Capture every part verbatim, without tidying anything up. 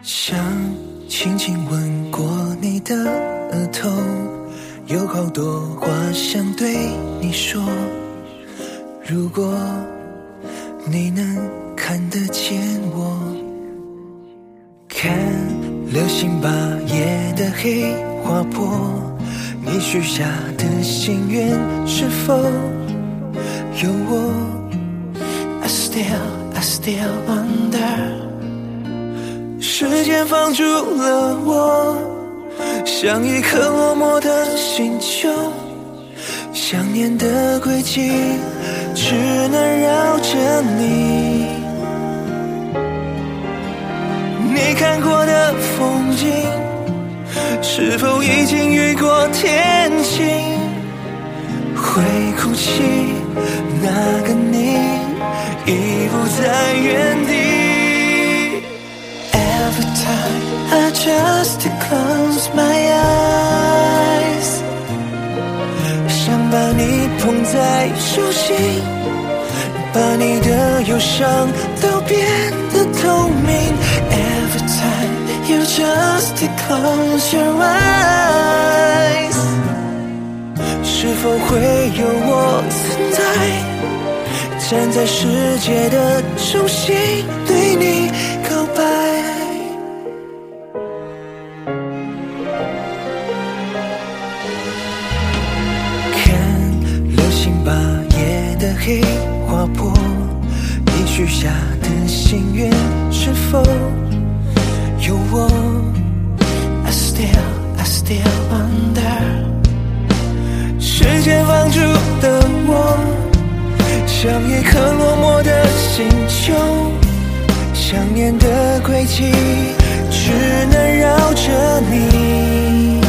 想轻轻吻过你的额头，有好多话想对你说，如果你能看得见我。看流星把夜的黑划破，你许下的心愿是否有我？ I still, I still wonder， 时间放逐了我，像一颗落寞的星球，想念的轨迹只能绕着你。你看过的风景，是否已经雨过天晴？会哭泣，那个你已不在原地。 Every time I just close my eyes， 想把你捧在手心，把你的忧伤都变得透明。 Every time you just close your eyes， 是否会有我存在，站在世界的中心对你告白？看流星把夜的黑划破，你许下的心愿是否有我？ I still, I still wonder， 时间放逐的我，像一颗落寞的星球，想念的轨迹只能绕着你。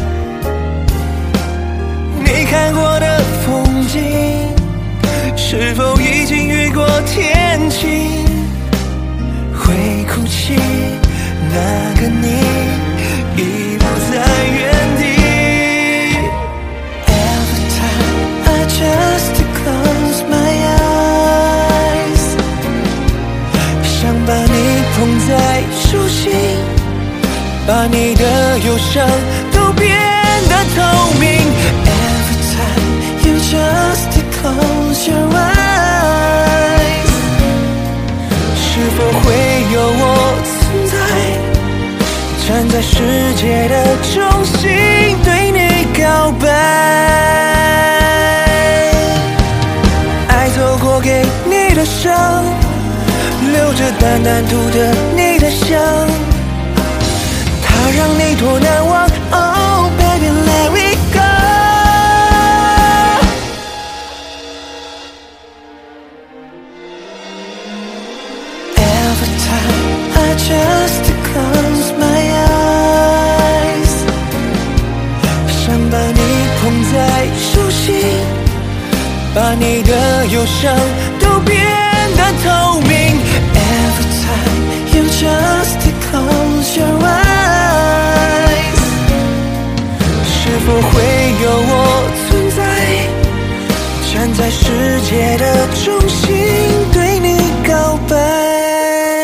你看过的风景，是否已经雨过天晴？会哭泣，那个你已不在原地。 Every time I just close my eyes， 想把你捧在手心，把你的忧伤都变得透明。 Every time you just close your eyes， 是否会有我存在，站在世界的中心对你告白？爱走过给你的伤，留着淡淡涂的你的香，它让你多难忘。 Oh baby let it go。 Every time I just close my eyes， 想把你捧在手心，把你的忧伤都变得透明。 Every time you just close your eyes， 是否会有我存在，站在世界的中心对你告白？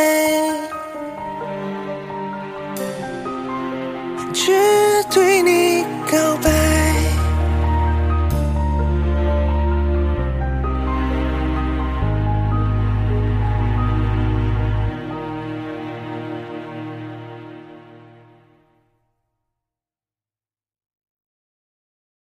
只对你